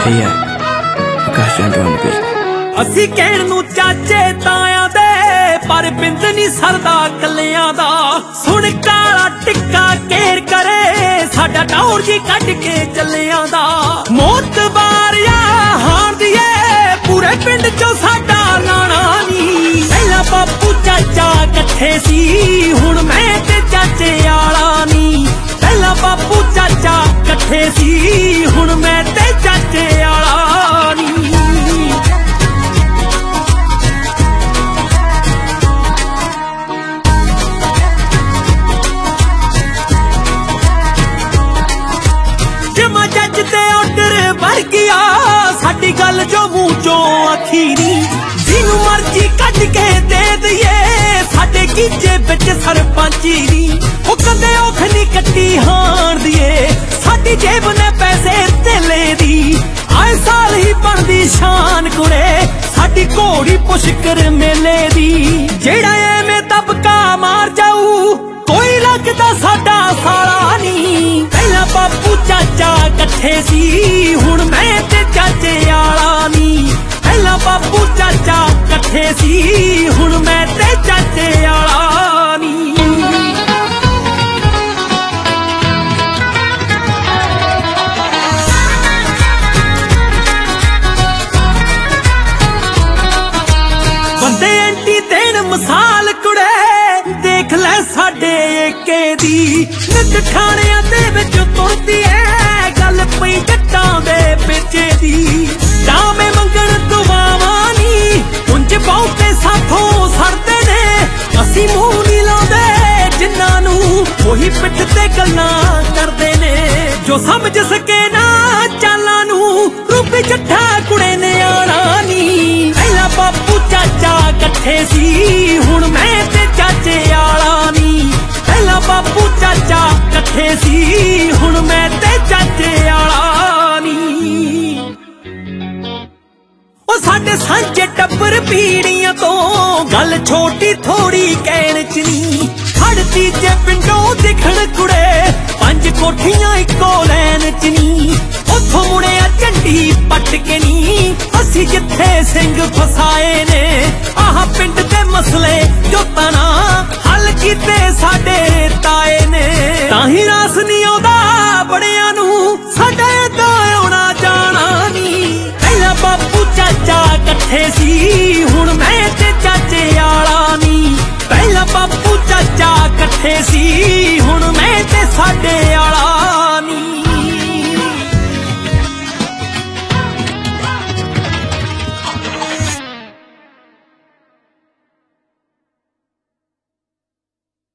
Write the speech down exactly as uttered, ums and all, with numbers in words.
Hey yeah, Akash Chandra on the beat. ਅਸੀਂ ਕਹਿਣ ਨੂੰ ਚਾਚੇ ਤਾਇਆਂ ਦੇ ਪਰ ਬਿੰਦ ਨਹੀਂ ਸਰਦਾ ਕੱਲਿਆਂ ਦਾ। ਸੁਣ ਕਾਲਾ ਟਿੱਕਾ ਕੇਰ ਕਰੇ ਸਾਡਾ ਟੌਰ ਜੀ ਕੱਢ ਕੇ ਚੱਲਿਆਂ ਦਾ। ਮੋਤਬਾਰਿਆ ਹਾਰ ਦੀਏ ਪੂਰੇ ਪਿੰਡ ਚੋਂ ਸਾਡਾ ਲਾਣਾ ਨੀ। ਪਹਿਲਾਂ ਬਾਪੂ ਚਾਚਾ ਇਕੱਠੇ ਸੀ ਹੁਣ ਮੈਂ ਤੇ ਚਾਚੇ ਆਲਾ ਨੀ। ਪਹਿਲਾਂ ਬਾਪੂ ਚਾਚਾ ਇਕੱਠੇ ਸੀ ਹੁਣ ਮੈਂ ਤੇ ਚਾਚੇ ਆਲਾ ਨੀ। जज ते ऑर्डर भर गया साडी गल जो मूंह चों आखी नी। जिन्नू मर्जी कट के दे दईए साडे कीचे बिच सरपंची नी। ओ कंदे औख नी कट्टी हार दीए साडी जेब ने पैसे तेले दी। आए साल ही बनदी शान कुड़े साडी घोड़ी पुष्कर मेले दी। जेड़ा एवें दबका मार जाऊ कोई लगदा साडा साला नी। पहला बापू चाचा इकट्ठे सी हुण मैं ते चाचे आला नी। पहला बापू चाचा इकट्ठे सी हुण मैं ते चाचे आला नी। बंदे एंटी देन मिसाल कुड़े देख ले साडे एके दी। नित ठाणियां दे विच तुरदी ऐ गल पई जट्टां दे पेचे दी। डामे मंगण दुआवां नी उंज बहुते साथों सरदे ने। असीं मूंह नी लाउंदे जिन्हां नूं ओही पिठ ते गल्लां करदे ने। जो समझ सके ना चालां नूं रूपी जट्ठा कुड़े ने आना नी। पहला बापू चाचा इकट्ठे सी हुण मैं ते चाचे आला नी। पहला बापू चाचा इकट्ठे सी हुण मैं ते चाचे आला नी। ओ साडे सांझे टब्बर पीड़ियां तो गल छोटी थोड़ी कहण च नी। खड़ती जे पिंडों दिखण कुड़े पंज कोठियां इक्को लैन च नी। उथों मुड़िया झंडी पट के नी असीं जिथे सिंह फसाए ने। आह पिंड दे मसले जोतां ना हल कीते साडे ताए ने। ताही रास नी आउंदा बड़ियां नूं साडे दा आउणा जाना नी। पहला बापू चाचा इकट्ठे सी हुण मैं ते चाचे आला नी। पहला बापू चाचा इकट्ठे सी